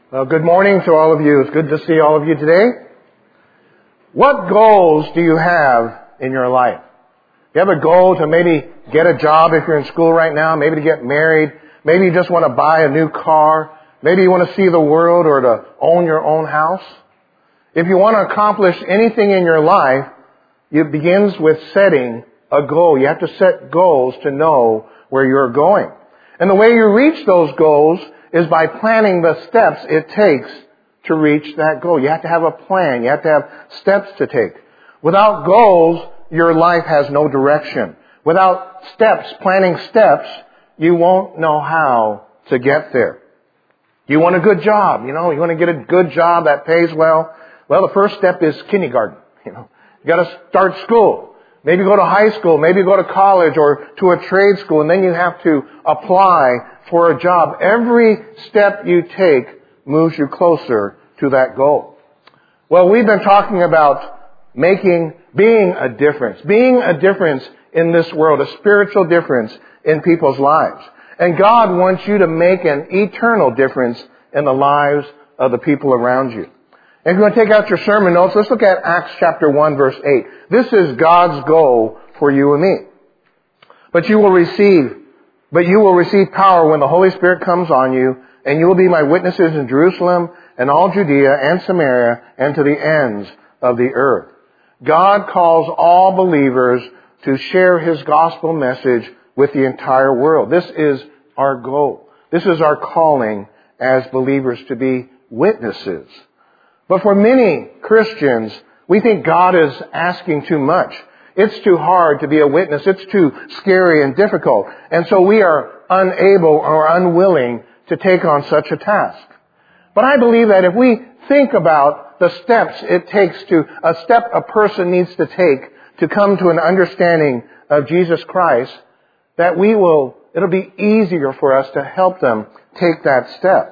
Well, good morning to all of you. It's good to see all of you today. What goals do you have in your life? You have a goal to maybe get a job if you're in school right now, maybe to get married, maybe you just want to buy a new car, maybe you want to see the world or to own your own house. If you want to accomplish anything in your life, it begins with setting a goal. You have to set goals to know where you're going. And the way you reach those goals is by planning the steps it takes to reach that goal. You have to have a plan. You have to have steps to take. Without goals, your life has no direction. Without planning steps, you won't know how to get there. You want a good job, you want to get a good job that pays well. Well, the first step is kindergarten, You got to start school. Maybe go to high school, maybe go to college or to a trade school, and then you have to apply for a job. Every step you take moves you closer to that goal. Well, we've been talking about being a difference in this world, a spiritual difference in people's lives. And God wants you to make an eternal difference in the lives of the people around you. If you're going to take out your sermon notes, let's look at Acts chapter 1, verse 8. This is God's goal for you and me. But you will receive power when the Holy Spirit comes on you, and you will be my witnesses in Jerusalem and all Judea and Samaria and to the ends of the earth. God calls all believers to share His gospel message with the entire world. This is our goal. This is our calling as believers, to be witnesses. But for many Christians, we think God is asking too much. It's too hard to be a witness. It's too scary and difficult. And so we are unable or unwilling to take on such a task. But I believe that if we think about the steps a person needs to take to come to an understanding of Jesus Christ, that it'll be easier for us to help them take that step.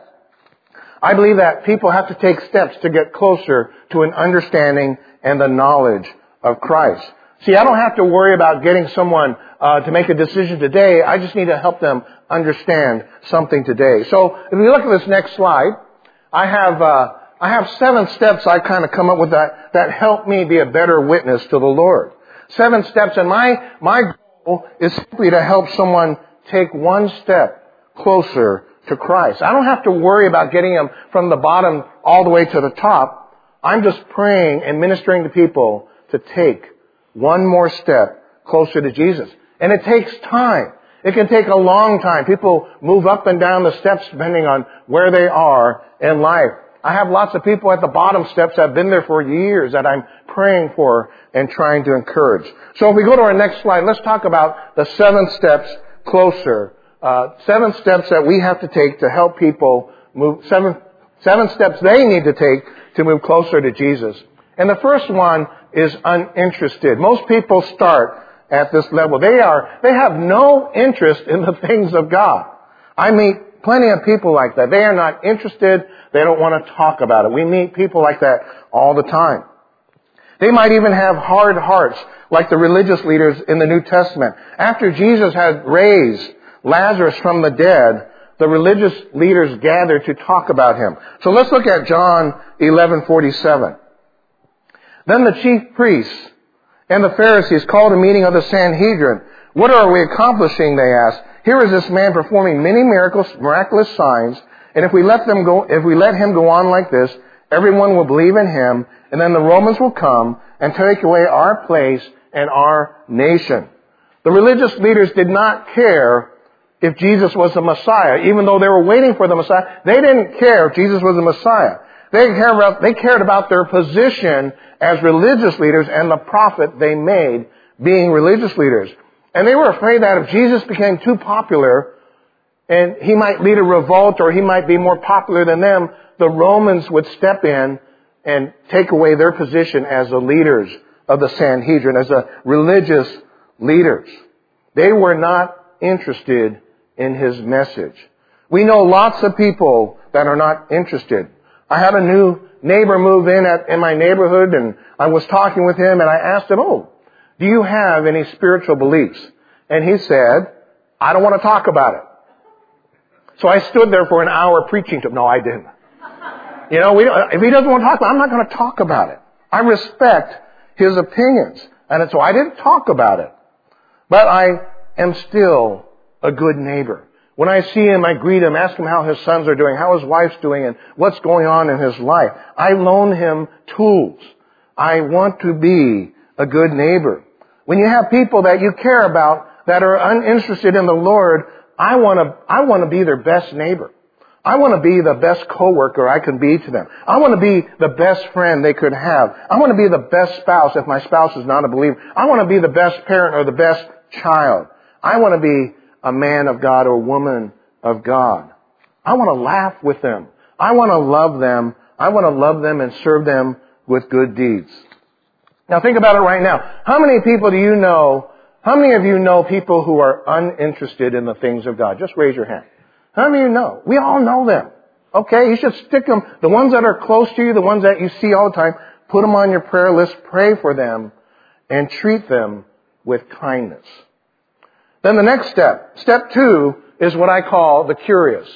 I believe that people have to take steps to get closer to an understanding and the knowledge of Christ. See, I don't have to worry about getting someone to make a decision today. I just need to help them understand something today. So if we look at this next slide, I have 7 steps I kind of come up with that help me be a better witness to the Lord. 7 steps, and my goal is simply to help someone take one step closer to Christ. I don't have to worry about getting them from the bottom all the way to the top. I'm just praying and ministering to people to take one more step closer to Jesus. And it takes time. It can take a long time. People move up and down the steps depending on where they are in life. I have lots of people at the bottom steps that have been there for years that I'm praying for and trying to encourage. So if we go to our next slide, let's talk about the 7 steps closer. 7 steps that we have to take to help people move, 7 steps they need to take to move closer to Jesus. And the first one is uninterested. Most people start at this level. They have no interest in the things of God. I meet plenty of people like that. They are not interested. They don't want to talk about it. We meet people like that all the time. They might even have hard hearts, like the religious leaders in the New Testament. After Jesus had raised Lazarus from the dead, the religious leaders gathered to talk about him. So let's look at John 11:47. Then the chief priests and the Pharisees called a meeting of the Sanhedrin. What are we accomplishing, they asked. Here is this man performing many miraculous signs, and if we let him go on like this, everyone will believe in him, and then the Romans will come and take away our place and our nation. The religious leaders did not care if Jesus was the Messiah. Even though they were waiting for the Messiah, they didn't care if Jesus was the Messiah. They cared about their position as religious leaders and the profit they made being religious leaders. And they were afraid that if Jesus became too popular and he might lead a revolt or he might be more popular than them, the Romans would step in and take away their position as the leaders of the Sanhedrin, as the religious leaders. They were not interested in his message. We know lots of people that are not interested. I had a new neighbor move in my neighborhood, and I was talking with him, and I asked him, do you have any spiritual beliefs? And he said, I don't want to talk about it. So I stood there for an hour preaching to him. No, I didn't. You know, if he doesn't want to talk about it, I'm not going to talk about it. I respect his opinions. And so I didn't talk about it. But I am still a good neighbor. When I see him, I greet him, ask him how his sons are doing, how his wife's doing, and what's going on in his life. I loan him tools. I want to be a good neighbor. When you have people that you care about that are uninterested in the Lord, I want to be their best neighbor. I want to be the best coworker I can be to them. I want to be the best friend they could have. I want to be the best spouse if my spouse is not a believer. I want to be the best parent or the best child. I want to be a man of God or woman of God. I want to laugh with them. I want to love them. I want to love them and serve them with good deeds. Now think about it right now. How many people do you know, how many of you know people who are uninterested in the things of God? Just raise your hand. How many of you know? We all know them. Okay? You should stick them. The ones that are close to you, the ones that you see all the time, put them on your prayer list, pray for them, and treat them with kindness. Then the next step, step 2, is what I call the curious.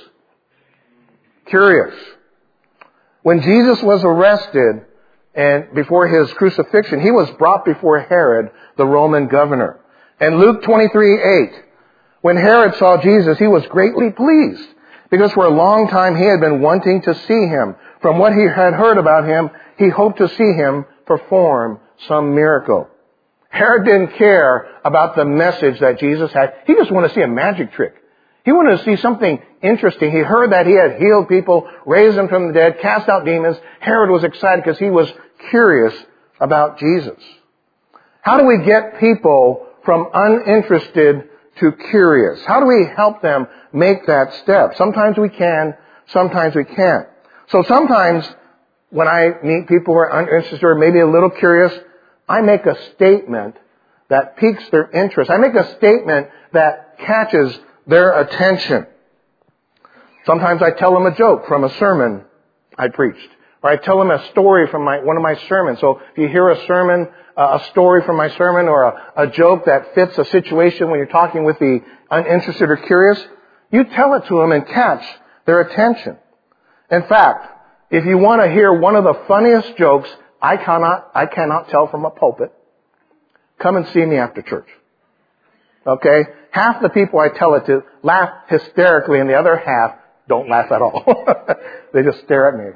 Curious. When Jesus was arrested and before his crucifixion, he was brought before Herod, the Roman governor. And Luke 23:8, when Herod saw Jesus, he was greatly pleased because for a long time he had been wanting to see him. From what he had heard about him, he hoped to see him perform some miracle. Herod didn't care about the message that Jesus had. He just wanted to see a magic trick. He wanted to see something interesting. He heard that he had healed people, raised them from the dead, cast out demons. Herod was excited because he was curious about Jesus. How do we get people from uninterested to curious? How do we help them make that step? Sometimes we can, sometimes we can't. So sometimes when I meet people who are uninterested or maybe a little curious, I make a statement that piques their interest. I make a statement that catches their attention. Sometimes I tell them a joke from a sermon I preached. Or I tell them a story from one of my sermons. So if you hear a sermon, a story from my sermon or a joke that fits a situation when you're talking with the uninterested or curious, you tell it to them and catch their attention. In fact, if you want to hear one of the funniest jokes I cannot tell from a pulpit, come and see me after church. Okay? Half the people I tell it to laugh hysterically and the other half don't laugh at all. They just stare at me.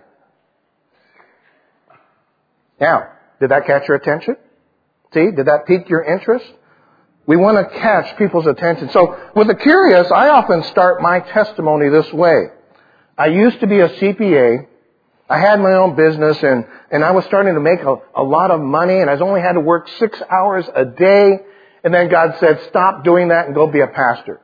Now, did that catch your attention? See, did that pique your interest? We want to catch people's attention. So with the curious, I often start my testimony this way. I used to be a CPA. I had my own business and I was starting to make a lot of money and I only had to work 6 hours a day. And then God said, stop doing that and go be a pastor.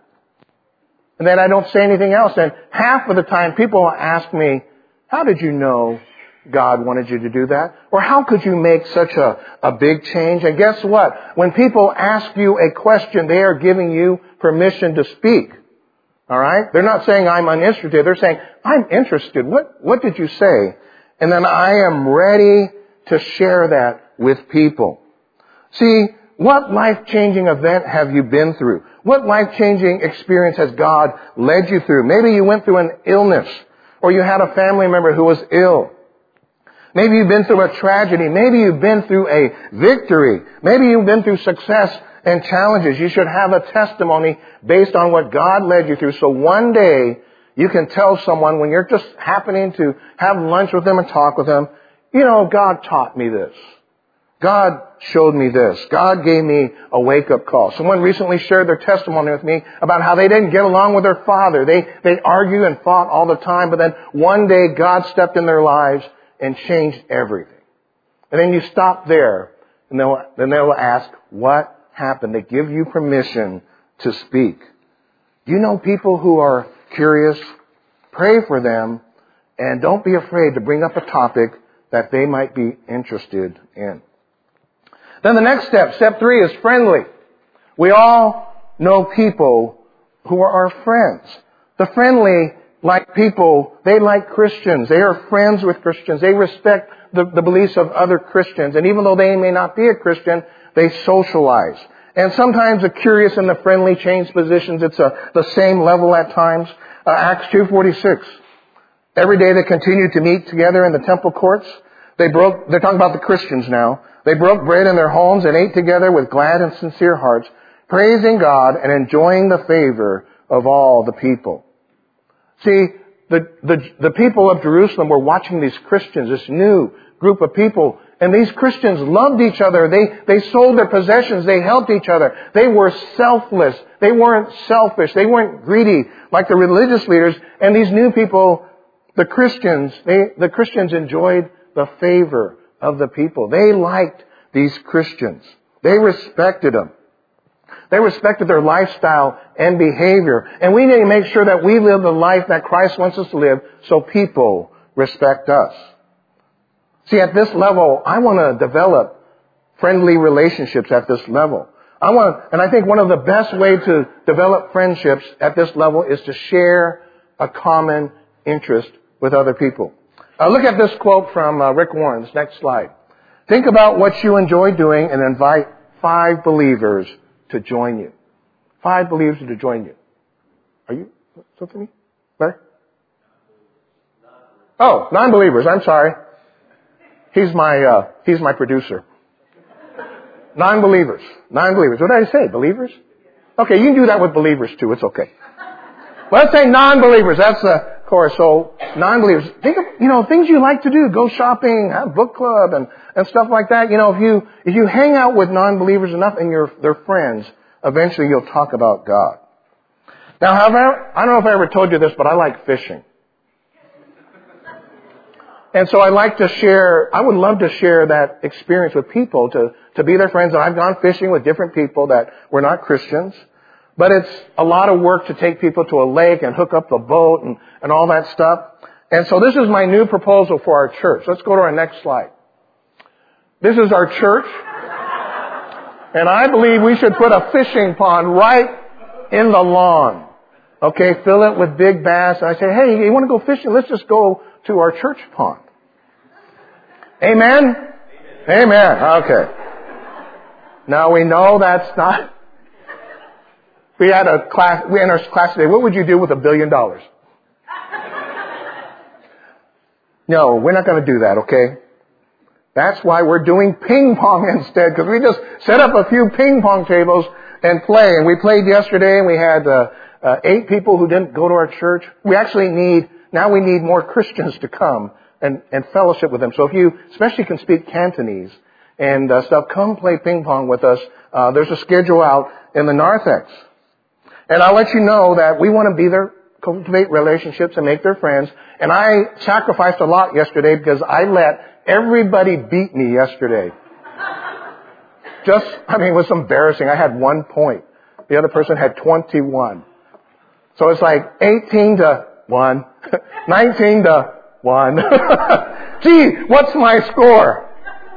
And then I don't say anything else. And half of the time people ask me, how did you know God wanted you to do that? Or how could you make such a big change? And guess what? When people ask you a question, they are giving you permission to speak. All right? They're not saying I'm uninterested. They're saying, I'm interested. What did you say? And then I am ready to share that with people. See, what life-changing event have you been through? What life-changing experience has God led you through? Maybe you went through an illness, or you had a family member who was ill. Maybe you've been through a tragedy. Maybe you've been through a victory. Maybe you've been through success and challenges. You should have a testimony based on what God led you through. So one day you can tell someone when you're just happening to have lunch with them and talk with them, you know, God taught me this. God showed me this. God gave me a wake-up call. Someone recently shared their testimony with me about how they didn't get along with their father. They argued and fought all the time, but then one day God stepped in their lives and changed everything. And then you stop there, and then they'll ask, what happened? They give you permission to speak. Do you know people who are curious? Pray for them, and don't be afraid to bring up a topic that they might be interested in. Then the next step, step 3, is friendly. We all know people who are our friends. The friendly like people, they like Christians. They are friends with Christians. They respect the beliefs of other Christians. And even though they may not be a Christian, they socialize. And sometimes the curious and the friendly change positions. It's the same level at times. Acts 2:46. Every day they continued to meet together in the temple courts. They're talking about the Christians now. They broke bread in their homes and ate together with glad and sincere hearts, praising God and enjoying the favor of all the people. See, the people of Jerusalem were watching these Christians, this new group of people, and these Christians loved each other. They sold their possessions. They helped each other. They were selfless. They weren't selfish. They weren't greedy like the religious leaders. And these new people, the Christians enjoyed the favor of the people. They liked these Christians. They respected them. They respected their lifestyle and behavior. And we need to make sure that we live the life that Christ wants us to live so people respect us. See, at this level, I want to develop friendly relationships at this level. And I think one of the best ways to develop friendships at this level is to share a common interest with other people. Look at this quote from Rick Warren. This next slide. Think about what you enjoy doing and invite 5 believers to join you. 5 believers to join you. Are you something me? Larry? Oh, non-believers. I'm sorry. He's my producer. Non-believers. Non-believers. What did I say? Believers? Okay, you can do that with believers too. It's okay. Let's say non-believers. That's the course. So non-believers. Think of, things you like to do. Go shopping, have book club and stuff like that. If you hang out with non-believers enough and they're friends, eventually you'll talk about God. Now, however, I don't know if I ever told you this, but I like fishing. And so I would love to share that experience with people to be their friends. And I've gone fishing with different people that were not Christians. But it's a lot of work to take people to a lake and hook up the boat and all that stuff. And so this is my new proposal for our church. Let's go to our next slide. This is our church. And I believe we should put a fishing pond right in the lawn. Okay, fill it with big bass. And I say, hey, you want to go fishing? Let's just go to our church pond. Amen? Amen. Okay. Now we know that's not... We had in our class today, what would you do with $1 billion? No, we're not going to do that, okay? That's why we're doing ping pong instead, because we just set up a few ping pong tables and play. And we played yesterday, and we had 8 people who didn't go to our church. We need more Christians to come and fellowship with them. So if you especially can speak Cantonese and stuff, come play ping pong with us. There's a schedule out in the narthex. And I'll let you know that we want to be there, cultivate relationships and make their friends. And I sacrificed a lot yesterday because I let everybody beat me yesterday. It was embarrassing. I had 1 point. The other person had 21. So it's like 18 to 1, 19 to 1. Gee, what's my score?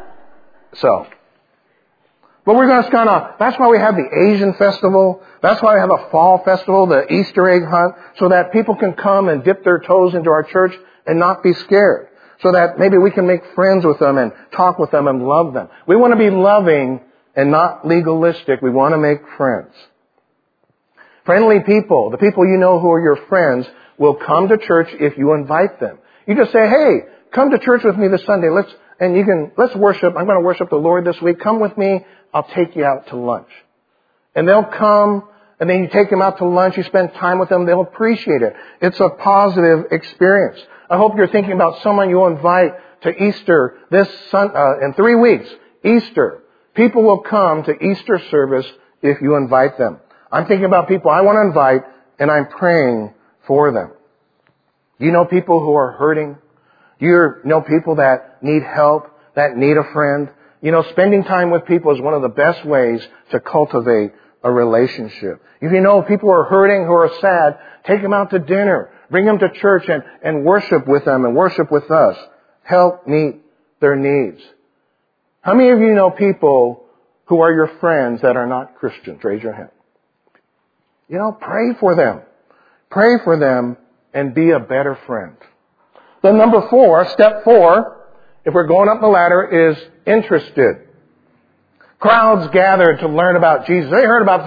But we're going to that's why we have the Asian festival. That's why we have a fall festival, the Easter egg hunt, so that people can come and dip their toes into our church and not be scared. So that maybe we can make friends with them and talk with them and love them. We want to be loving and not legalistic. We want to make friends. Friendly people, the people you know who are your friends, will come to church if you invite them. You just say, hey, come to church with me this Sunday. Let's worship. I'm going to worship the Lord this week. Come with me. I'll take you out to lunch. And they'll come, and then you take them out to lunch. You spend time with them. They'll appreciate it. It's a positive experience. I hope you're thinking about someone you'll invite to Easter in 3 weeks. Easter. People will come to Easter service if you invite them. I'm thinking about people I want to invite, and I'm praying for them. You know people who are hurting? You know people that need help, that need a friend? Spending time with people is one of the best ways to cultivate a relationship. If you know people who are hurting, who are sad, take them out to dinner. Bring them to church and worship with them and worship with us. Help meet their needs. How many of you know people who are your friends that are not Christians? Raise your hand. Pray for them. Pray for them and be a better friend. Then step 4, if we're going up the ladder, is interested. Crowds gathered to learn about Jesus. They heard about this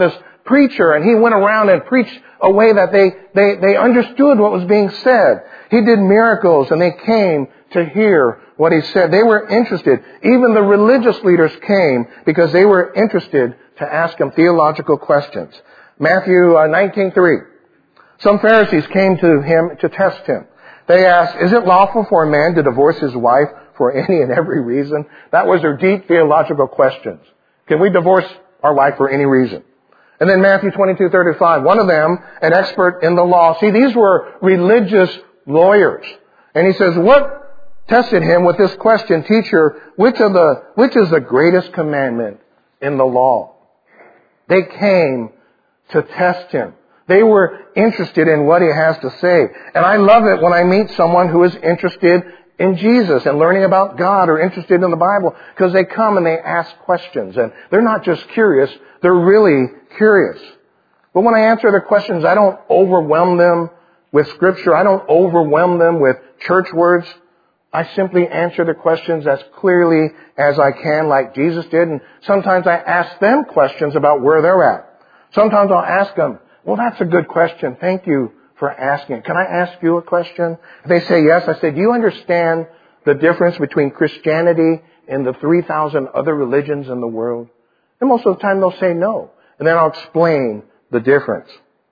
preacher, and he went around and preached a way that they understood what was being said. He did miracles, and they came to hear what he said. They were interested. Even the religious leaders came because they were interested to ask him theological questions. Matthew 19:3. Some Pharisees came to him to test him. They asked, "Is it lawful for a man to divorce his wife for any and every reason?" That was their deep theological questions. Can we divorce our wife for any reason? And then Matthew 22:35. One of them, an expert in the law. See, these were religious lawyers. And he says, what tested him with this question, "Teacher, which is the greatest commandment in the law?" They came to test him. They were interested in what he has to say. And I love it when I meet someone who is interested in Jesus and learning about God or interested in the Bible, because they come and they ask questions. And they're not just curious, they're really curious. But when I answer their questions, I don't overwhelm them with Scripture. I don't overwhelm them with church words. I simply answer the questions as clearly as I can, like Jesus did. And sometimes I ask them questions about where they're at. Sometimes I'll ask them, "Well, that's a good question. Thank you for asking it. Can I ask you a question?" If they say yes, I say, "Do you understand the difference between Christianity and the 3,000 other religions in the world?" And most of the time they'll say no. And then I'll explain the difference.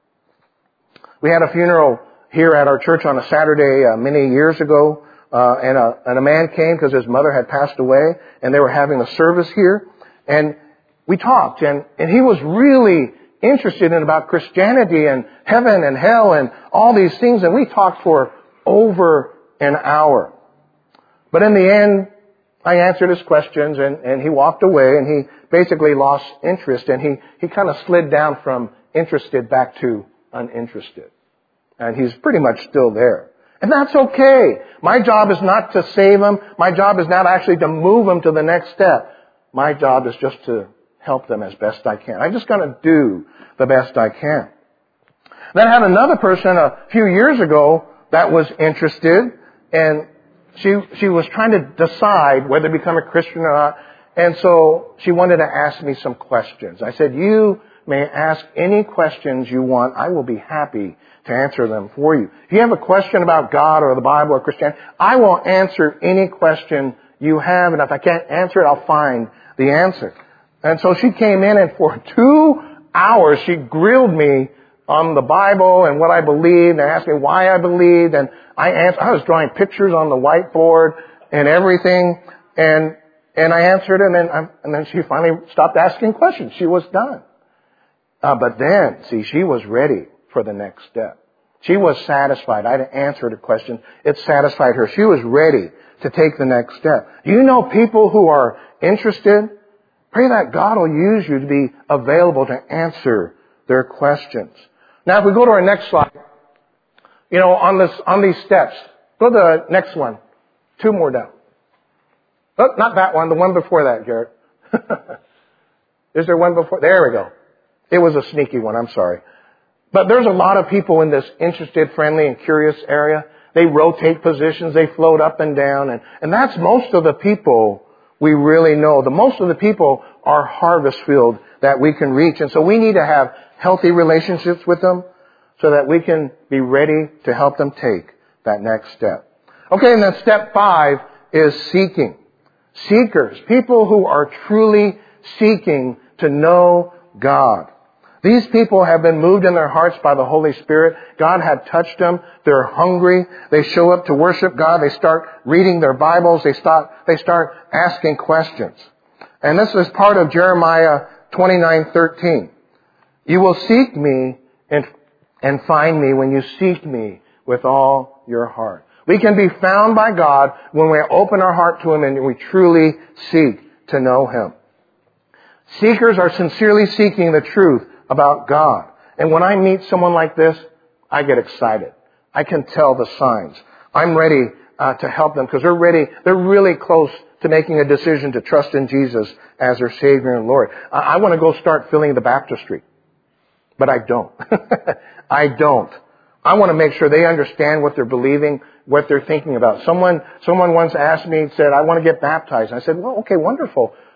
We had a funeral here at our church on a Saturday many years ago. And a man came because his mother had passed away, and they were having a service here. And we talked, and he was really interested in about Christianity and heaven and hell and all these things. And we talked for over an hour. But in the end, I answered his questions, and he walked away, and he basically lost interest, and he kind of slid down from interested back to uninterested. And he's pretty much still there. And that's okay. My job is not to save them. My job is not actually to move them to the next step. My job is just to help them as best I can. I'm just going to do the best I can. Then I had another person a few years ago that was interested, and she was trying to decide whether to become a Christian or not. And so she wanted to ask me some questions. I said, "You may ask any questions you want. I will be happy to answer them for you. If you have a question about God or the Bible or Christianity, I will answer any question you have. And if I can't answer it, I'll find the answer." And so she came in, and for 2 hours she grilled me on the Bible and what I believed, and asked me why I believed. And I was drawing pictures on the whiteboard and everything. And I answered, and then she finally stopped asking questions. She was done. But then, see, she was ready for the next step. She was satisfied. I answered a question. It satisfied her. She was ready to take the next step. You know people who are interested? Pray that God will use you to be available to answer their questions. Now, if we go to our next slide, on these steps, go to the next one. 2 more down. Oh, not that one, the one before that, Garrett. Is there one before? There we go. It was a sneaky one, I'm sorry. But there's a lot of people in this interested, friendly, and curious area. They rotate positions, they float up and down, and that's most of the people we really know. Most of the people are harvest field that we can reach. And so we need to have healthy relationships with them so that we can be ready to help them take that next step. Okay, and then step 5 is seeking. Seekers, people who are truly seeking to know God. These people have been moved in their hearts by the Holy Spirit. God had touched them. They're hungry. They show up to worship God. They start reading their Bibles. They start asking questions. And this is part of Jeremiah 29:13. "You will seek me and find me when you seek me with all your heart." We can be found by God when we open our heart to Him and we truly seek to know Him. Seekers are sincerely seeking the truth about God. And when I meet someone like this, I get excited. I can tell the signs. I'm ready to help them because they're ready. They're really close to making a decision to trust in Jesus as their Savior and Lord. I want to go start filling the baptistry. But I don't. I don't. I want to make sure they understand what they're believing, what they're thinking about. Someone once asked me, said, "I want to get baptized." And I said, "Well, okay, wonderful.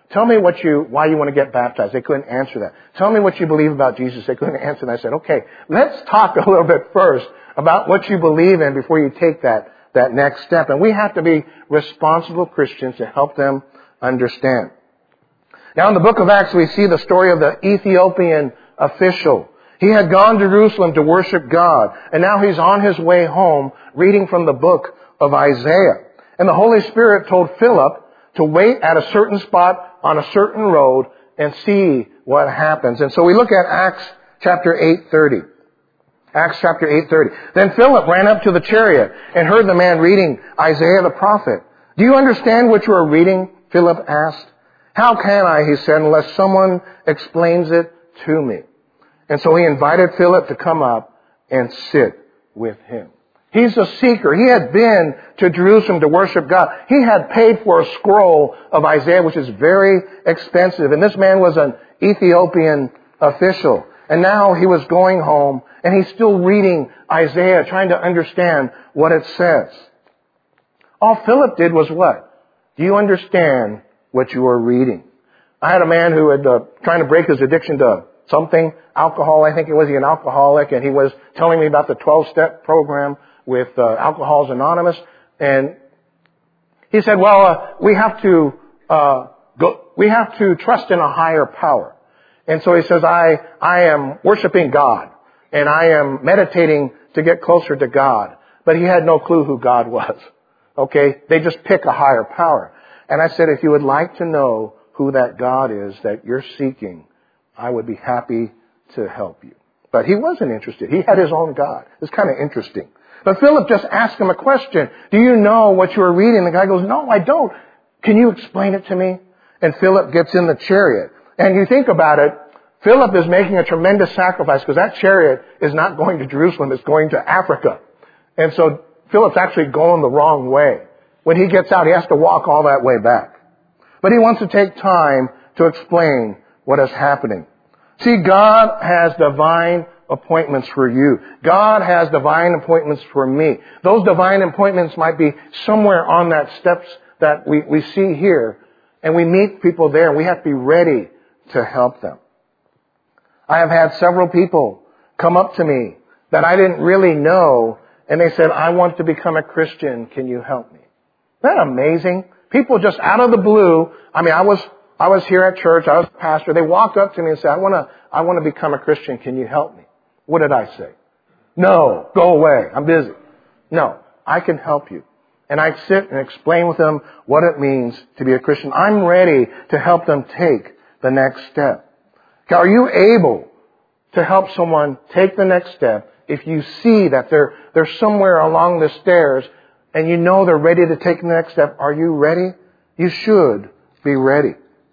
Tell me why you want to get baptized. They couldn't answer that. Tell me what you believe about Jesus. They couldn't answer. And I said, okay, let's talk a little bit first about what you believe in before you take that next step. And we have to be responsible Christians to help them understand. Now in the book of Acts, we see the story of the Ethiopian official. He had gone to Jerusalem to worship God, and now he's on his way home reading from the book of Isaiah. And the Holy Spirit told Philip to wait at a certain spot on a certain road and see what happens. And so we look at Acts chapter 8:30. Acts chapter 8:30. Then Philip ran up to the chariot and heard the man reading Isaiah the prophet. Do you understand what you are reading? Philip asked. How can I, he said, unless someone explains it to me? And so he invited Philip to come up and sit with him. He's a seeker. He had been to Jerusalem to worship God. He had paid for a scroll of Isaiah, which is very expensive. And this man was an Ethiopian official. And now he was going home, and he's still reading Isaiah, trying to understand what it says. All Philip did was what? Do you understand what you are reading? I had a man who had trying to break his addiction to something, alcohol, I think it was. He an alcoholic, and he was telling me about the 12-step program with Alcoholics Anonymous. And he said, well, we have to trust in a higher power. And so he says, I am worshiping God, and I am meditating to get closer to God. But he had no clue who God was. Okay? They just pick a higher power. And I said, if you would like to know who that God is that you're seeking, I would be happy to help you. But he wasn't interested. He had his own God. It's kind of interesting. But Philip just asked him a question. Do you know what you are reading? The guy goes, no, I don't. Can you explain it to me? And Philip gets in the chariot. And you think about it, Philip is making a tremendous sacrifice because that chariot is not going to Jerusalem. It's going to Africa. And so Philip's actually going the wrong way. When he gets out, he has to walk all that way back. But he wants to take time to explain what is happening. See, God has divine appointments for you. God has divine appointments for me. Those divine appointments might be somewhere on that steps that we see here. And we meet people there, and we have to be ready to help them. I have had several people come up to me that I didn't really know, and they said, I want to become a Christian. Can you help me? Isn't that amazing? People just out of the blue. I mean, I was here at church. I was a pastor. They walked up to me and said, I want to become a Christian. Can you help me? What did I say? No, go away. I'm busy. No, I can help you. And I sit and explain with them what it means to be a Christian. I'm ready to help them take the next step. Are you able to help someone take the next step if you see that they're somewhere along the stairs and you know they're ready to take the next step? Are you ready? You should be ready.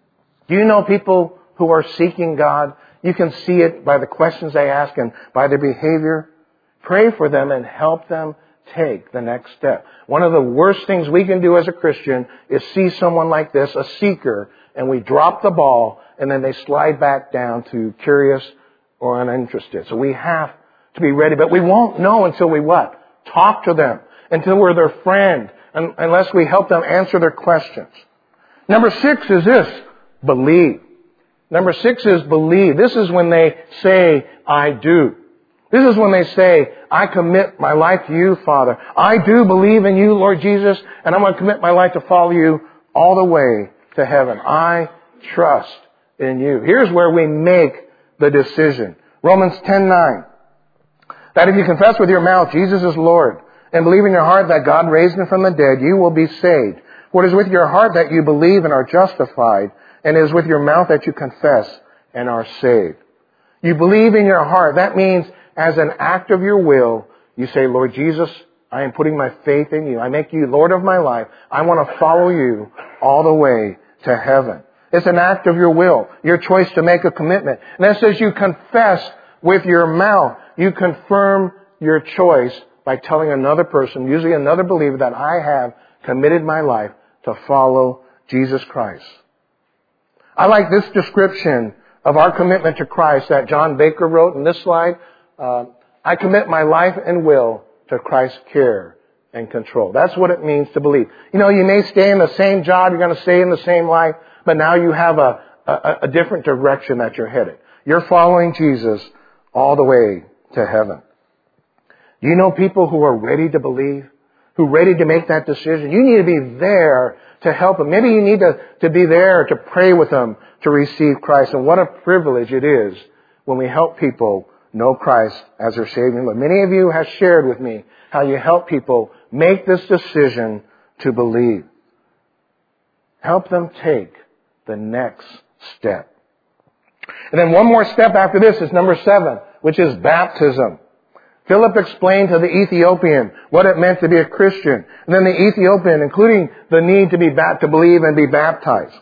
Do you know people who are seeking God? You can see it by the questions they ask and by their behavior. Pray for them and help them take the next step. One of the worst things we can do as a Christian is see someone like this, a seeker, and we drop the ball and then they slide back down to curious or uninterested. So we have to be ready, but we won't know until we what? Talk to them, until we're their friend, unless we help them answer their questions. Number 6 is this, believe. Number 6 is believe. This is when they say, I do. This is when they say, I commit my life to you, Father. I do believe in you, Lord Jesus, and I'm going to commit my life to follow you all the way to heaven. I trust in you. Here's where we make the decision. Romans 10:9. That if you confess with your mouth Jesus is Lord and believe in your heart that God raised him from the dead, you will be saved. For it is with your heart that you believe and are justified, and it is with your mouth that you confess and are saved. You believe in your heart. That means as an act of your will, you say, Lord Jesus, I am putting my faith in you. I make you Lord of my life. I want to follow you all the way to heaven. It's an act of your will, your choice to make a commitment. And then it says you confess with your mouth. You confirm your choice by telling another person, usually another believer, that I have committed my life to follow Jesus Christ. I like this description of our commitment to Christ that John Baker wrote in this slide. I commit my life and will to Christ's care and control. That's what it means to believe. You know, you may stay in the same job, you're going to stay in the same life, but now you have a different direction that you're headed. You're following Jesus all the way to heaven. Do you know people who are ready to believe? Who are ready to make that decision? You need to be there to help them. Maybe you need to be there to pray with them to receive Christ. And what a privilege it is when we help people know Christ as their Savior. But many of you have shared with me how you help people make this decision to believe. Help them take the next step. And then one more step after this is number 7, which is baptism. Philip explained to the Ethiopian what it meant to be a Christian. And then the Ethiopian, including the need to believe and be baptized.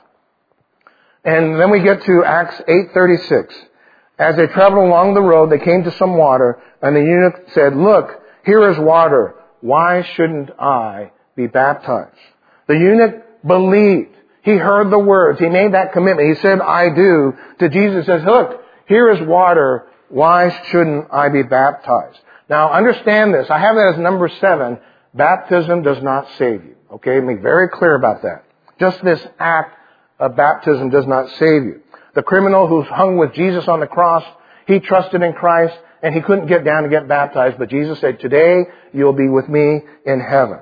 And then we get to Acts 8:36. As they traveled along the road, they came to some water, and the eunuch said, "Look, here is water. Why shouldn't I be baptized?" The eunuch believed. He heard the words. He made that commitment. He said, "I do," to Jesus. He says, "Look, here is water. Why shouldn't I be baptized?" Now, understand this. I have that as number 7. Baptism does not save you. Okay? Make very clear about that. Just this act of baptism does not save you. The criminal who's hung with Jesus on the cross, he trusted in Christ, and he couldn't get down to get baptized, but Jesus said, "Today you'll be with me in heaven."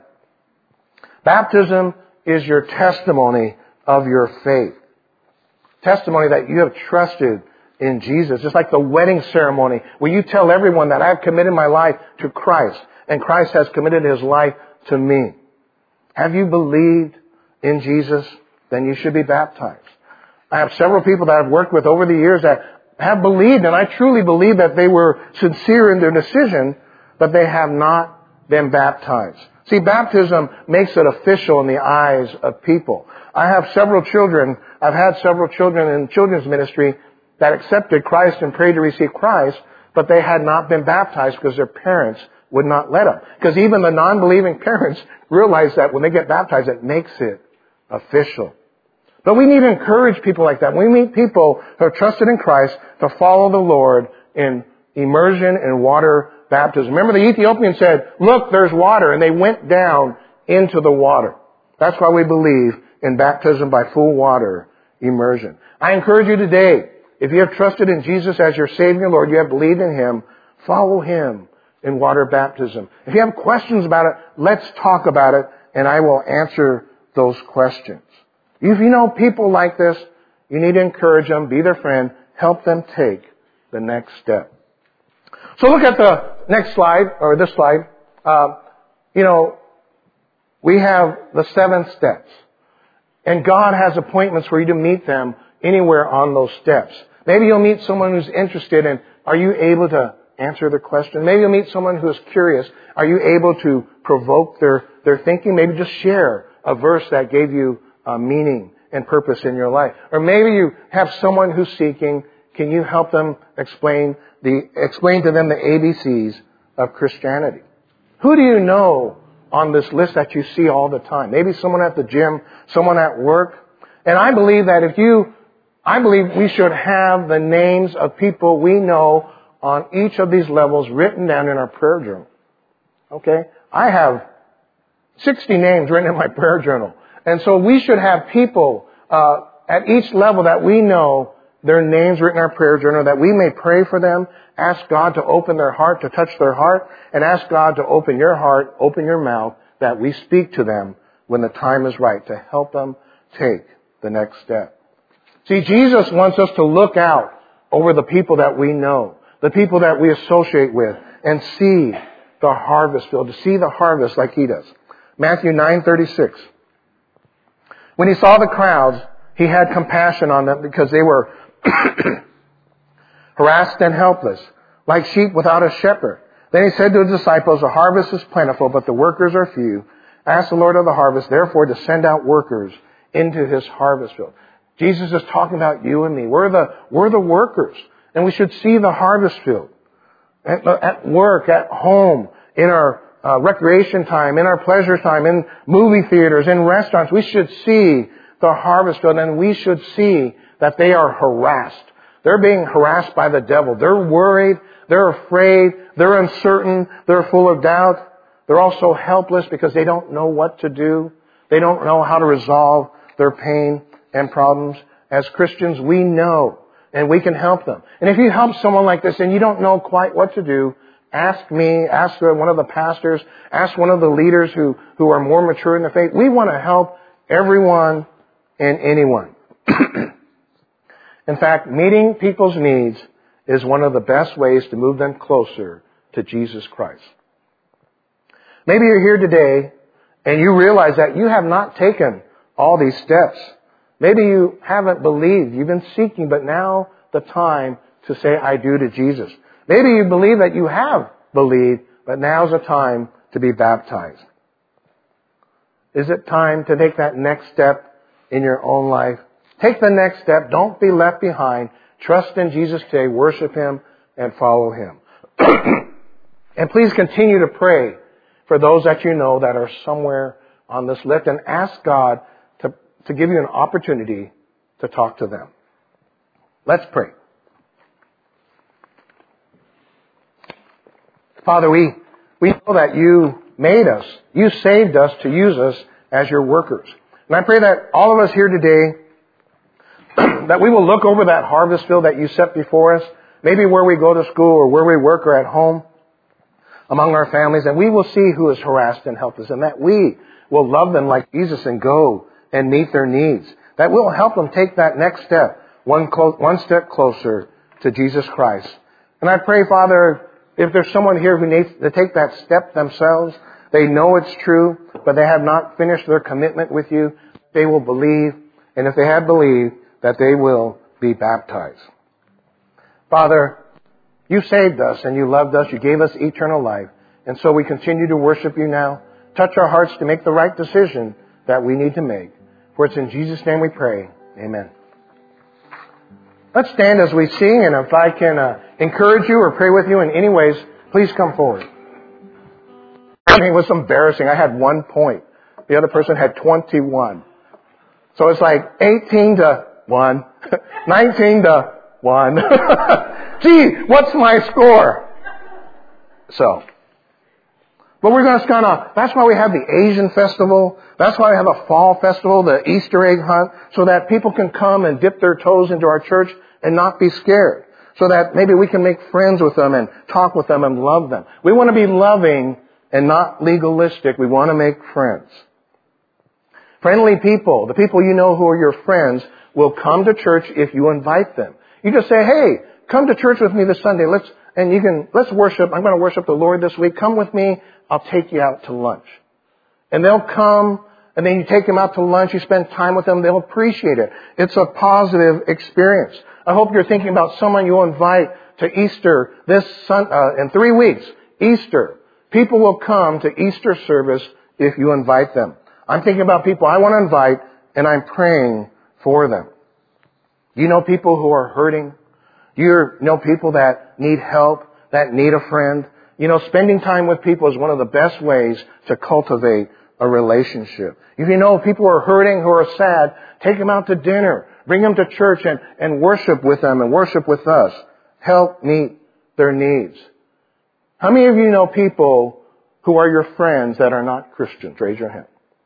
Baptism is your testimony of your faith. Testimony that you have trusted in Jesus. Just like the wedding ceremony where you tell everyone that I've committed my life to Christ and Christ has committed His life to me. Have you believed in Jesus? Then you should be baptized. I have several people that I've worked with over the years that have believed, and I truly believe that they were sincere in their decision, but they have not been baptized. See, baptism makes it official in the eyes of people. I have several children. I've had several children in children's ministry that accepted Christ and prayed to receive Christ, but they had not been baptized because their parents would not let them. Because even the non-believing parents realize that when they get baptized, it makes it official. But we need to encourage people like that. When we meet people who are trusted in Christ to follow the Lord in immersion and water baptism. Remember, the Ethiopian said, "Look, there's water," and they went down into the water. That's why we believe in baptism by full water immersion. I encourage you today, if you have trusted in Jesus as your Savior and Lord, you have believed in Him, follow Him in water baptism. If you have questions about it, let's talk about it, and I will answer those questions. If you know people like this, you need to encourage them, be their friend, help them take the next step. So look at the next slide, or this slide. We have the 7 steps. And God has appointments for you to meet them anywhere on those steps. Maybe you'll meet someone who's interested in, are you able to answer the question? Maybe you'll meet someone who's curious. Are you able to provoke their thinking? Maybe just share a verse that gave you meaning and purpose in your life. Or maybe you have someone who's seeking. Can you help them explain to them the ABCs of Christianity? Who do you know on this list that you see all the time? Maybe someone at the gym, someone at work. And I believe that I believe we should have the names of people we know on each of these levels written down in our prayer journal. Okay? I have 60 names written in my prayer journal. And so we should have people at each level that we know their names written in our prayer journal, that we may pray for them, ask God to open their heart, to touch their heart, and ask God to open your heart, open your mouth, that we speak to them when the time is right, to help them take the next step. See, Jesus wants us to look out over the people that we know, the people that we associate with, and see the harvest field, to see the harvest like He does. Matthew 9:36. When He saw the crowds, He had compassion on them because they were harassed and helpless, like sheep without a shepherd. Then He said to His disciples, "The harvest is plentiful, but the workers are few. Ask the Lord of the harvest, therefore, to send out workers into His harvest field." Jesus is talking about you and me. We're the workers, and we should see the harvest field. At work, at home, in our recreation time, in our pleasure time, in movie theaters, in restaurants, we should see the harvest field, and we should see that they are harassed. They're being harassed by the devil. They're worried. They're afraid. They're uncertain. They're full of doubt. They're also helpless because they don't know what to do. They don't know how to resolve their pain and problems. As Christians, we know and we can help them. And if you help someone like this and you don't know quite what to do, ask me, ask one of the pastors, ask one of the leaders who are more mature in the faith. We want to help everyone and anyone. In fact, meeting people's needs is one of the best ways to move them closer to Jesus Christ. Maybe you're here today and you realize that you have not taken all these steps. Maybe you haven't believed. You've been seeking, but now the time to say, I do to Jesus. Maybe you believe that you have believed, but now's the time to be baptized. Is it time to take that next step in your own life? Take the next step. Don't be left behind. Trust in Jesus today. Worship Him and follow Him. And please continue to pray for those that you know that are somewhere on this list, and ask God to give you an opportunity to talk to them. Let's pray. Father, we know that you made us, you saved us to use us as your workers. And I pray that all of us here today, that we will look over that harvest field that you set before us, maybe where we go to school or where we work or at home, among our families, and we will see who is harassed and helpless, and that we will love them like Jesus and go and meet their needs. That will help them take that next step, one step closer to Jesus Christ. And I pray, Father, if there's someone here who needs to take that step themselves, they know it's true, but they have not finished their commitment with you, they will believe, and if they have believed, that they will be baptized. Father, you saved us and you loved us. You gave us eternal life. And so we continue to worship you now. Touch our hearts to make the right decision that we need to make. For it's in Jesus' name we pray. Amen. Let's stand as we sing, and if I can encourage you or pray with you in any ways, please come forward. It was embarrassing. I had 1 point. The other person had 21. So it's like 18 to 1, 19 to 1. Gee, what's my score? But we're going to that's why we have the Asian festival. That's why we have a fall festival, the Easter egg hunt, so that people can come and dip their toes into our church and not be scared. So that maybe we can make friends with them and talk with them and love them. We want to be loving and not legalistic. We want to make friends. Friendly people, the people you know who are your friends, will come to church if you invite them. You just say, hey, come to church with me this Sunday. Let's worship. I'm going to worship the Lord this week. Come with me. I'll take you out to lunch. And they'll come, and then you take them out to lunch. You spend time with them. They'll appreciate it. It's a positive experience. I hope you're thinking about someone you'll invite to Easter in 3 weeks. Easter. People will come to Easter service if you invite them. I'm thinking about people I want to invite, and I'm praying for them. You know people who are hurting. You know people that need help, that need a friend. You know, spending time with people is one of the best ways to cultivate a relationship. If you know people who are hurting, who are sad, take them out to dinner. Bring them to church and worship with them and worship with us. Help meet their needs. How many of you know people who are your friends that are not Christians? Raise your hand.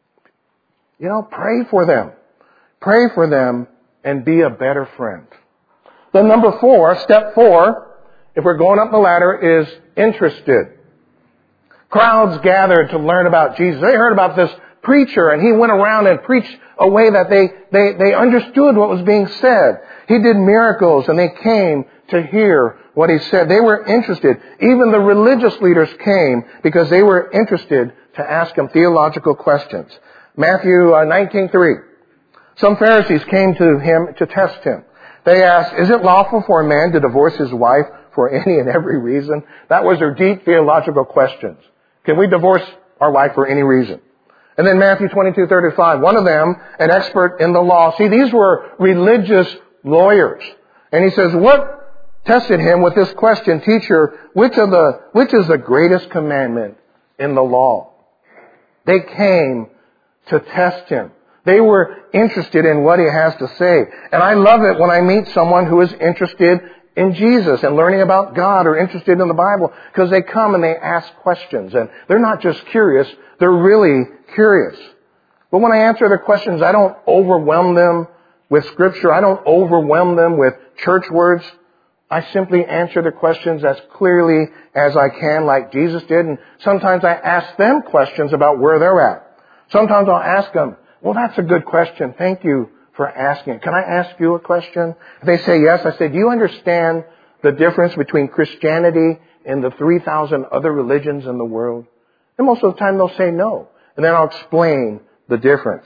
You know, pray for them. Pray for them and be a better friend. Then step 4, if we're going up the ladder, is interested. Crowds gathered to learn about Jesus. They heard about this preacher, and he went around and preached a way that they understood what was being said. He did miracles, and they came to hear what he said. They were interested. Even the religious leaders came because they were interested to ask him theological questions. Matthew 19:3. Some Pharisees came to him to test him. They asked, is it lawful for a man to divorce his wife for any and every reason? That was their deep theological questions. Can we divorce our wife for any reason? And then Matthew 22:35. One of them, an expert in the law. See, these were religious lawyers. And he says, what tested him with this question, teacher, which is the greatest commandment in the law? They came to test him. They were interested in what he has to say. And I love it when I meet someone who is interested in Jesus and learning about God or interested in the Bible because they come and they ask questions. And they're not just curious, they're really curious. But when I answer their questions, I don't overwhelm them with Scripture. I don't overwhelm them with church words. I simply answer their questions as clearly as I can, like Jesus did. And sometimes I ask them questions about where they're at. Sometimes I'll ask them, well, that's a good question. Thank you for asking it. Can I ask you a question? If they say yes, I say, do you understand the difference between Christianity and the 3,000 other religions in the world? And most of the time they'll say no. And then I'll explain the difference.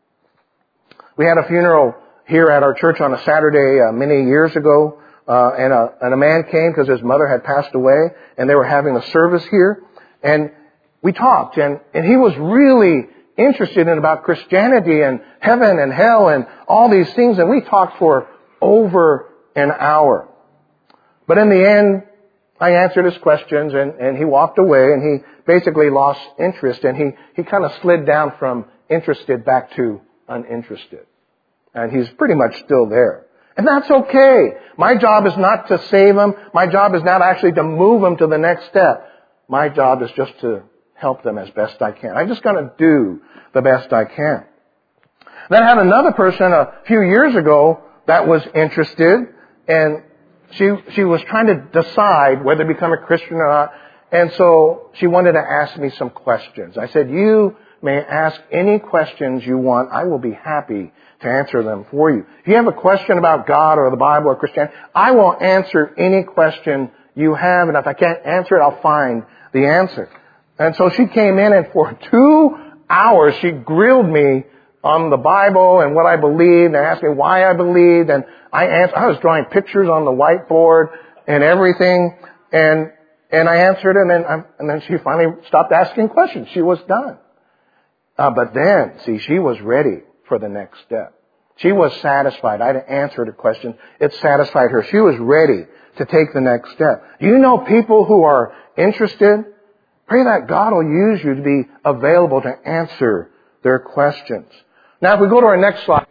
We had a funeral here at our church on a Saturday many years ago. And a man came because his mother had passed away, and they were having a service here. And we talked, and he was really interested in about Christianity and heaven and hell and all these things. And we talked for over an hour. But in the end, I answered his questions, and he walked away, and he basically lost interest, and he kind of slid down from interested back to uninterested. And he's pretty much still there. And that's okay. My job is not to save them. My job is not actually to move them to the next step. My job is just to help them as best I can. I'm just going to do the best I can. Then I had another person a few years ago that was interested, and she was trying to decide whether to become a Christian or not. And so she wanted to ask me some questions. I said, you may ask any questions you want. I will be happy to answer them for you. If you have a question about God or the Bible or Christianity, I will answer any question you have. And if I can't answer it, I'll find the answer. And so she came in, and for 2 hours she grilled me on the Bible and what I believed, and asked me why I believed. And I was drawing pictures on the whiteboard and everything. And I answered it, and then she finally stopped asking questions. She was done. But then, see, she was ready for the next step. She was satisfied. I had answered her question. It satisfied her. She was ready to take the next step. Do you know people who are interested? Pray that God will use you to be available to answer their questions. Now, if we go to our next slide,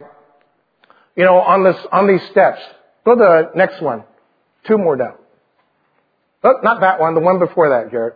on these steps, go to the next one. 2 more down. Oh, not that one. The one before that, Garrett.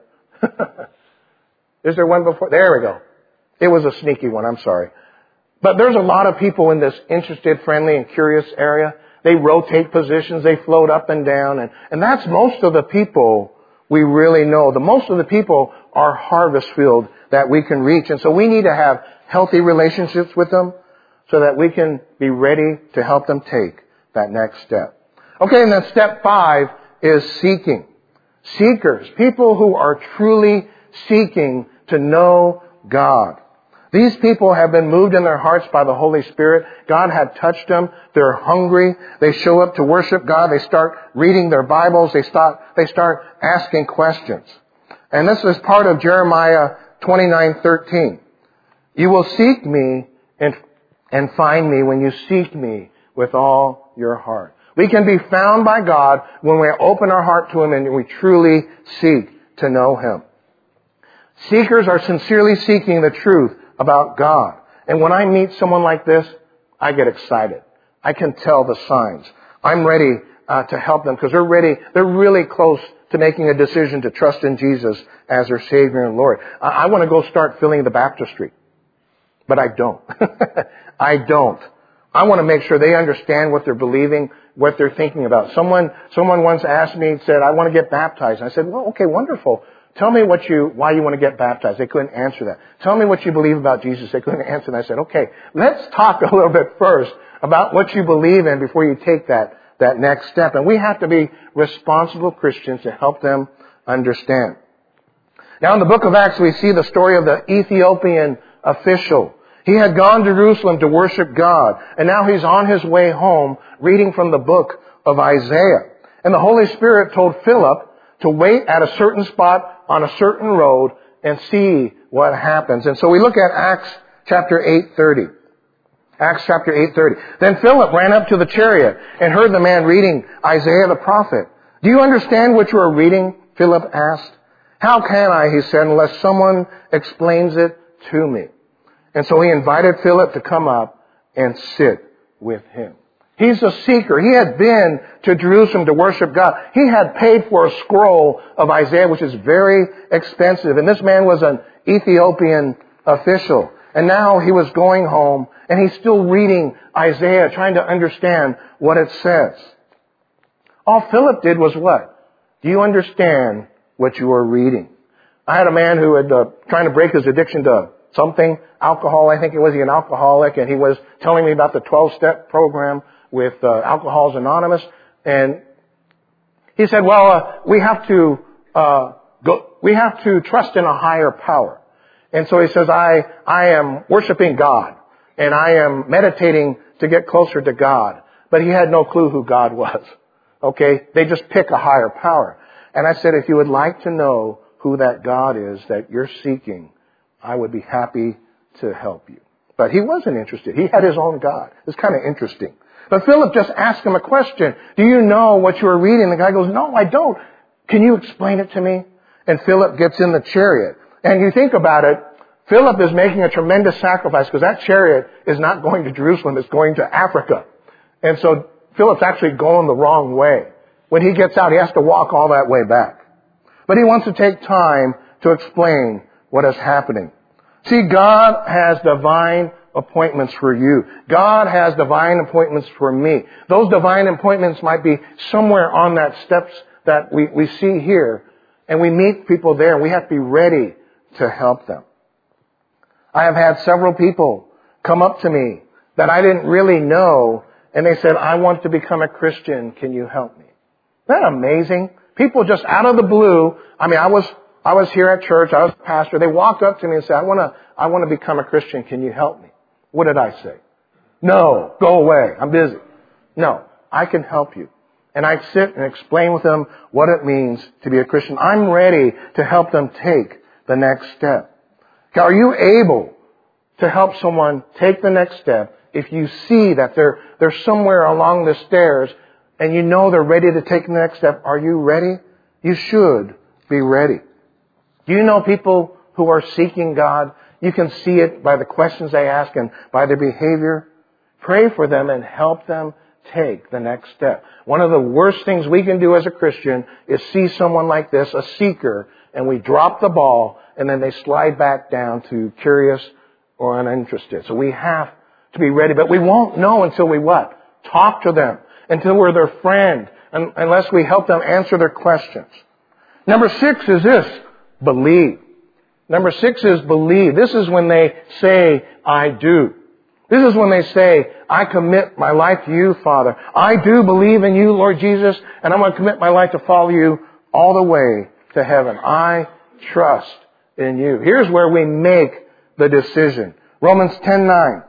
Is there one before? There we go. It was a sneaky one. I'm sorry. But there's a lot of people in this interested, friendly, and curious area. They rotate positions. They float up and down. And that's most of the people we really know. Most of the people are harvest field that we can reach. And so we need to have healthy relationships with them so that we can be ready to help them take that next step. Okay, and then step 5 is seeking. Seekers. People who are truly seeking to know God. These people have been moved in their hearts by the Holy Spirit. God had touched them. They're hungry. They show up to worship God. They start reading their Bibles. They start asking questions. And this is part of Jeremiah 29:13. You will seek me and find me when you seek me with all your heart. We can be found by God when we open our heart to Him and we truly seek to know Him. Seekers are sincerely seeking the truth about God. And when I meet someone like this, I get excited. I can tell the signs. I'm ready to help them because they're ready. They're really close to making a decision to trust in Jesus as their Savior and Lord. I want to go start filling the baptistry. But I don't. I don't. I want to make sure they understand what they're believing, what they're thinking about. Someone once asked me, said, I want to get baptized. And I said, well, okay, wonderful. Tell me why you want to get baptized. They couldn't answer that. Tell me what you believe about Jesus. They couldn't answer that. I said, okay, let's talk a little bit first about what you believe in before you take that next step. And we have to be responsible Christians to help them understand. Now in the book of Acts, we see the story of the Ethiopian official. He had gone to Jerusalem to worship God, and now he's on his way home reading from the book of Isaiah. And the Holy Spirit told Philip to wait at a certain spot on a certain road and see what happens. And so we look at Acts chapter 8:30. Acts chapter 8:30. Then Philip ran up to the chariot and heard the man reading Isaiah the prophet. Do you understand what you are reading? Philip asked. How can I, he said, unless someone explains it to me? And so he invited Philip to come up and sit with him. He's a seeker. He had been to Jerusalem to worship God. He had paid for a scroll of Isaiah, which is very expensive. And this man was an Ethiopian official. And now he was going home, and he's still reading Isaiah, trying to understand what it says. All Philip did was what? Do you understand what you are reading? I had a man who had trying to break his addiction to something, alcohol, I think it was, he an alcoholic, and he was telling me about the 12-step program with Alcoholics Anonymous, and he said, well, we have to trust in a higher power. And so he says, I am worshiping God, and I am meditating to get closer to God. But he had no clue who God was. Okay? They just pick a higher power. And I said, if you would like to know who that God is that you're seeking, I would be happy to help you. But he wasn't interested. He had his own God. It's kind of interesting. But Philip just asked him a question. Do you know what you are reading? The guy goes, no, I don't. Can you explain it to me? And Philip gets in the chariot. And you think about it, Philip is making a tremendous sacrifice because that chariot is not going to Jerusalem, it's going to Africa. And so Philip's actually going the wrong way. When he gets out, he has to walk all that way back. But he wants to take time to explain what is happening. See, God has divine appointments for you. God has divine appointments for me. Those divine appointments might be somewhere on that steps that we see here. And we meet people there, and we have to be ready to help them. I have had several people come up to me that I didn't really know, and they said, I want to become a Christian. Can you help me? Isn't that amazing? People just out of the blue. I mean, I was here at church. I was a pastor. They walked up to me and said, I want to become a Christian. Can you help me? What did I say? No, go away. I'm busy. No, I can help you. And I'd sit and explain with them what it means to be a Christian. I'm ready to help them take the next step. Are you able to help someone take the next step if you see that they're somewhere along the stairs and you know they're ready to take the next step? Are you ready? You should be ready. Do you know people who are seeking God? You can see it by the questions they ask and by their behavior. Pray for them and help them take the next step. One of the worst things we can do as a Christian is see someone like this, a seeker, and we drop the ball and then they slide back down to curious or uninterested. So we have to be ready, but we won't know until we what? Talk to them, until we're their friend, unless we help them answer their questions. Number 6 is this, believe. Number 6 is believe. This is when they say, I do. This is when they say, I commit my life to you, Father. I do believe in you, Lord Jesus, and I'm going to commit my life to follow you all the way to heaven. I trust in you. Here's where we make the decision. Romans 10:9.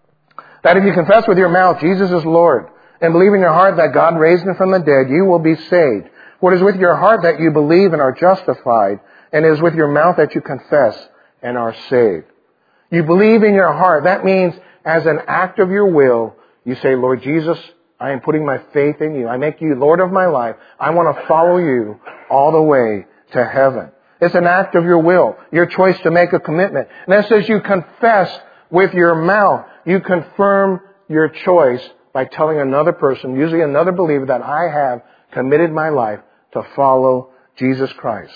That if you confess with your mouth Jesus is Lord and believe in your heart that God raised him from the dead, you will be saved. For it is with your heart that you believe and are justified, and it is with your mouth that you confess and are saved. You believe in your heart. That means as an act of your will, you say, Lord Jesus, I am putting my faith in you. I make you Lord of my life. I want to follow you all the way to heaven. It's an act of your will, your choice to make a commitment. And that says you confess with your mouth. You confirm your choice by telling another person, usually another believer, that I have committed my life to follow Jesus Christ.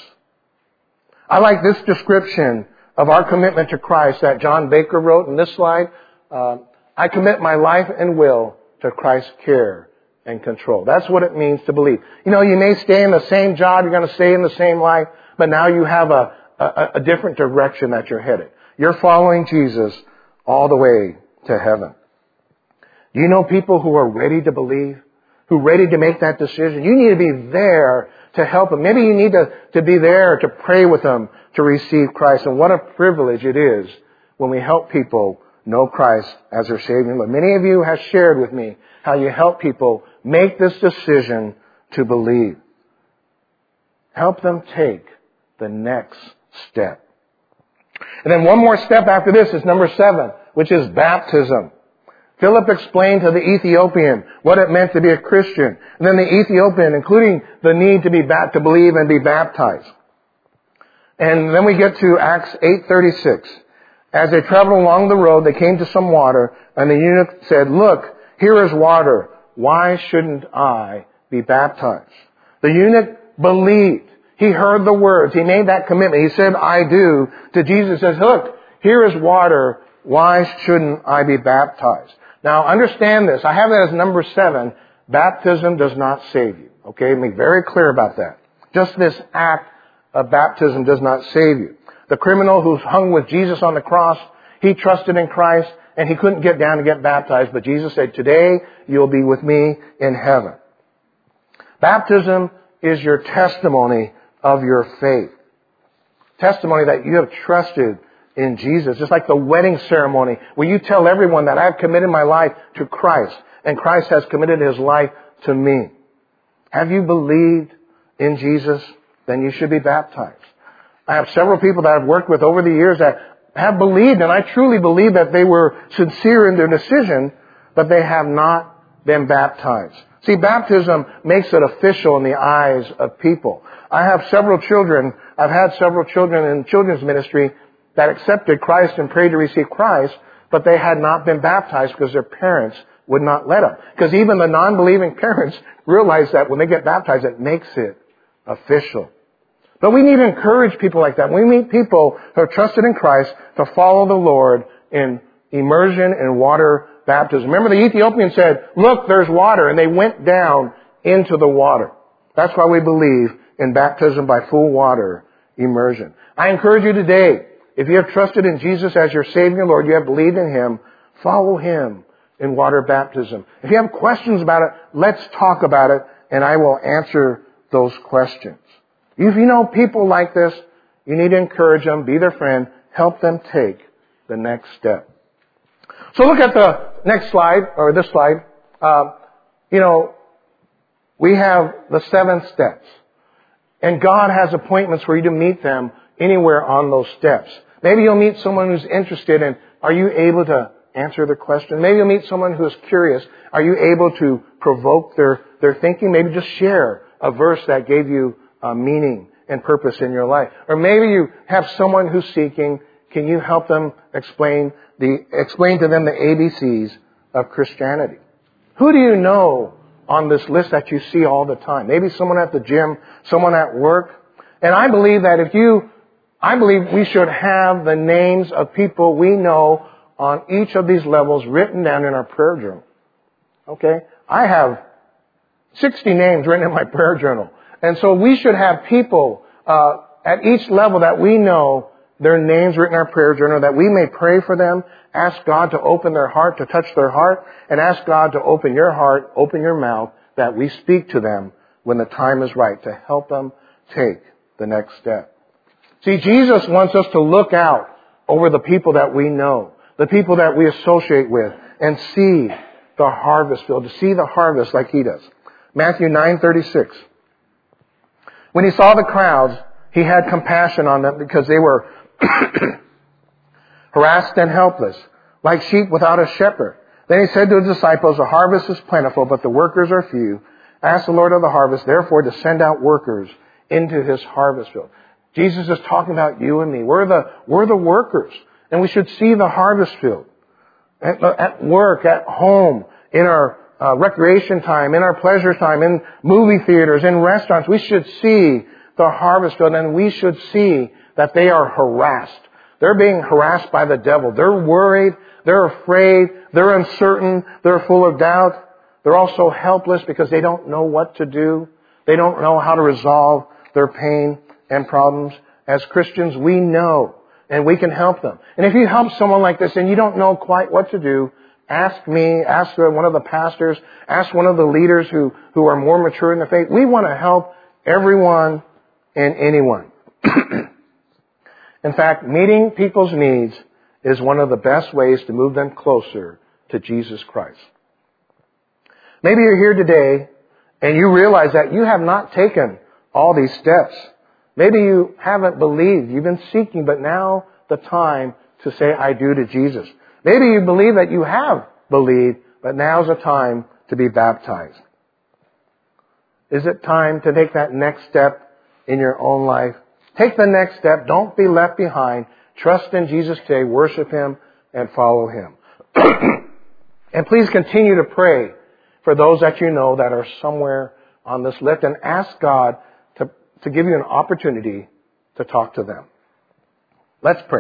I like this description of our commitment to Christ that John Baker wrote in this slide. I commit my life and will to Christ's care and control. That's what it means to believe. You know, you may stay in the same job, you're going to stay in the same life, but now you have a different direction that you're headed. You're following Jesus all the way to heaven. Do you know people who are ready to believe? Who are ready to make that decision? You need to be there to help them. Maybe you need to be there to pray with them to receive Christ. And what a privilege it is when we help people know Christ as their Savior. But many of you have shared with me how you help people make this decision to believe. Help them take the next step. And then one more step after this is number 7, which is baptism. Philip explained to the Ethiopian what it meant to be a Christian. And then the Ethiopian, including the need to believe and be baptized. And then we get to Acts 8:36. As they traveled along the road, they came to some water, and the eunuch said, "Look, here is water. why shouldn't I be baptized? The eunuch believed. He heard the words. He made that commitment. He said, I do, to Jesus. He says, look, here is water. Why shouldn't I be baptized? Now, understand this. I have that as number 7. Baptism does not save you. Okay? Be very clear about that. Just this act of baptism does not save you. The criminal who's hung with Jesus on the cross, he trusted in Christ, and he couldn't get down to get baptized. But Jesus said, today you'll be with me in heaven. Baptism is your testimony of your faith. Testimony that you have trusted in Jesus. Just like the wedding ceremony where you tell everyone that I've committed my life to Christ and Christ has committed His life to me. Have you believed in Jesus? Then you should be baptized. I have several people that I've worked with over the years that have believed, and I truly believe that they were sincere in their decision, but they have not been baptized. See, baptism makes it official in the eyes of people. I have several children. I've had several children in children's ministry that accepted Christ and prayed to receive Christ, but they had not been baptized because their parents would not let them. Because even the non-believing parents realize that when they get baptized, it makes it official. But we need to encourage people like that. When we meet people who are trusted in Christ to follow the Lord in immersion in water baptism. Remember, the Ethiopian said, look, there's water, and they went down into the water. That's why we believe in baptism by full water immersion. I encourage you today, if you have trusted in Jesus as your Savior and Lord, you have believed in Him, follow Him in water baptism. If you have questions about it, let's talk about it, and I will answer those questions. If you know people like this, you need to encourage them, be their friend, help them take the next step. So look at the next slide, or this slide. We have the 7 steps. And God has appointments for you to meet them anywhere on those steps. Maybe you'll meet someone who's interested in, are you able to answer the question? Maybe you'll meet someone who is curious. Are you able to provoke their thinking? Maybe just share a verse that gave you meaning and purpose in your life. Or maybe you have someone who's seeking. Can you help them explain to them the ABCs of Christianity? Who do you know on this list that you see all the time? Maybe someone at the gym, someone at work. And I believe that I believe we should have the names of people we know on each of these levels written down in our prayer journal. Okay? I have 60 names written in my prayer journal. And so we should have people at each level that we know their names written in our prayer journal, that we may pray for them, ask God to open their heart, to touch their heart, and ask God to open your heart, open your mouth, that we speak to them when the time is right to help them take the next step. See, Jesus wants us to look out over the people that we know, the people that we associate with, and see the harvest field, to see the harvest like He does. Matthew 9:36. When He saw the crowds, He had compassion on them because they were harassed and helpless, like sheep without a shepherd. Then He said to His disciples, the harvest is plentiful, but the workers are few. Ask the Lord of the harvest, therefore, to send out workers into His harvest field. Jesus is talking about you and me. We're the workers, and we should see the harvest field. At work, at home, in our recreation time, in our pleasure time, in movie theaters, in restaurants. We should see the harvest field, and we should see that they are harassed. They're being harassed by the devil. They're worried. They're afraid. They're uncertain. They're full of doubt. They're also helpless because they don't know what to do. They don't know how to resolve their pain and problems. As Christians, we know, and we can help them. And if you help someone like this and you don't know quite what to do, ask me, ask one of the pastors, ask one of the leaders who are more mature in the faith. We want to help everyone and anyone. In fact, meeting people's needs is one of the best ways to move them closer to Jesus Christ. Maybe you're here today and you realize that you have not taken all these steps. Maybe you haven't believed. You've been seeking, but now the time to say, I do to Jesus. Maybe you believe that you have believed, but now's the time to be baptized. Is it time to take that next step in your own life? Take the next step. Don't be left behind. Trust in Jesus today. Worship Him and follow Him. And please continue to pray for those that you know that are somewhere on this list, and ask God to give you an opportunity to talk to them. Let's pray.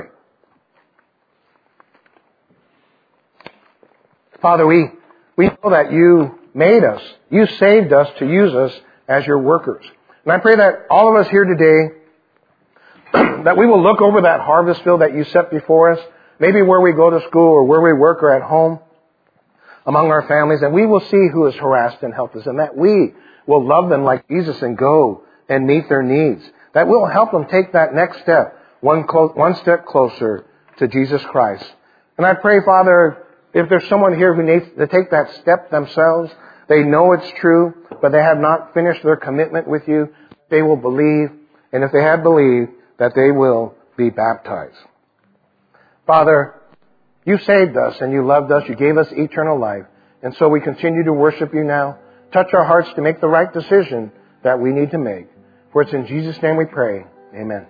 Father, we know that you made us. You saved us to use us as your workers. And I pray that all of us here today, that we will look over that harvest field that you set before us, maybe where we go to school or where we work or at home, among our families, and we will see who is harassed and helpless, and that we will love them like Jesus and go and meet their needs. That will help them take that next step, one step closer to Jesus Christ. And I pray, Father, if there's someone here who needs to take that step themselves, they know it's true, but they have not finished their commitment with you, they will believe, and if they have believed, that they will be baptized. Father, you saved us and you loved us. You gave us eternal life. And so we continue to worship you now. Touch our hearts to make the right decision that we need to make. For it's in Jesus' name we pray. Amen.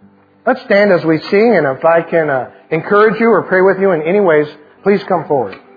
Let's stand as we sing, and if I can encourage you or pray with you in any ways, please come forward.